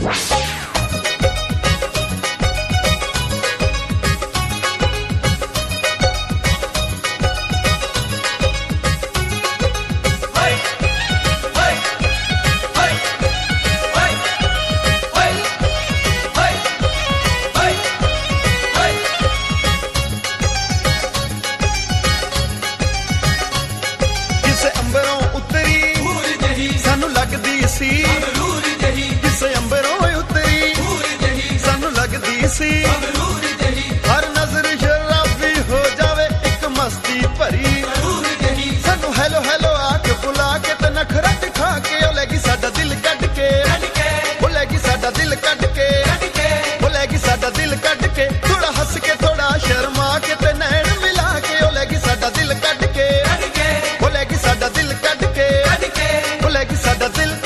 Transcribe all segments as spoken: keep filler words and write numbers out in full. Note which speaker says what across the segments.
Speaker 1: ਕਿਸੇ ਅੰਬਰੋਂ ਉਤਰੀ ਸਾਨੂੰ ਲੱਗਦੀ ਸੀ ਹਰ ਨਜ਼ਰ ਸ਼ਰਾਬੀ ਹੋ ਜਾਵੇ ਇੱਕ ਮਸਤੀ ਭਰੀ ਸਾਨੂੰ ਹੈਲੋ ਹੈਲੋ ਆ ਕੇ ਬੁਲਾ ਕੇ ਤੇ ਨਖਰਾ ਦਿਖਾ ਕੇ ਉਹ ਲੈ ਗਈ ਸਾਡਾ ਦਿਲ ਕੱਢ ਕੇ ਉਹ ਲੈ ਗਈ ਸਾਡਾ ਦਿਲ ਕੱਢ ਕੇ ਉਹ ਲੈ ਗਈ ਸਾਡਾ ਦਿਲ ਕੱਢ ਕੇ ਥੋੜਾ ਹੱਸ ਕੇ ਥੋੜਾ ਸ਼ਰਮਾ ਕੇ ਤੇ ਨੈਣ ਮਿਲਾ ਕੇ ਉਹ ਲੈ ਗਈ ਸਾਡਾ ਦਿਲ ਕੱਢ ਕੇ ਉਹ ਲੈ ਗਈ ਸਾਡਾ ਦਿਲ ਕੱਢ ਕੇ ਉਹ ਲੈ ਗਈ ਸਾਡਾ ਦਿਲ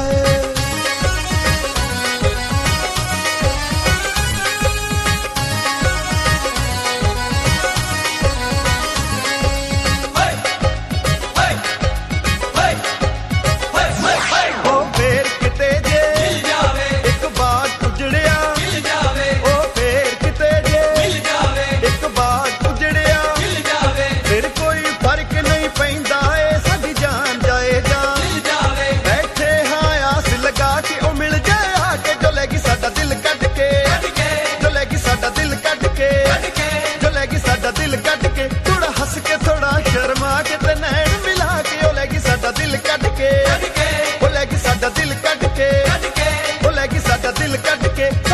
Speaker 1: ਦਿਲ ਕੱਢ ਕੇ ਥੋੜਾ ਹੱਸ ਕੇ ਥੋੜਾ ਸ਼ਰਮਾ ਕੇ ਤੇ ਨੈਣ ਮਿਲਾ ਕੇ ਉਹ ਲੈ ਗਈ ਸਾਡਾ ਦਿਲ ਕੱਢ ਕੇ ਉਹ ਲੈ ਗਈ ਸਾਡਾ ਦਿਲ ਕੱਢ ਕੇ ਉਹ ਲੈ ਗਈ ਸਾਡਾ ਦਿਲ ਕੱਢ ਕੇ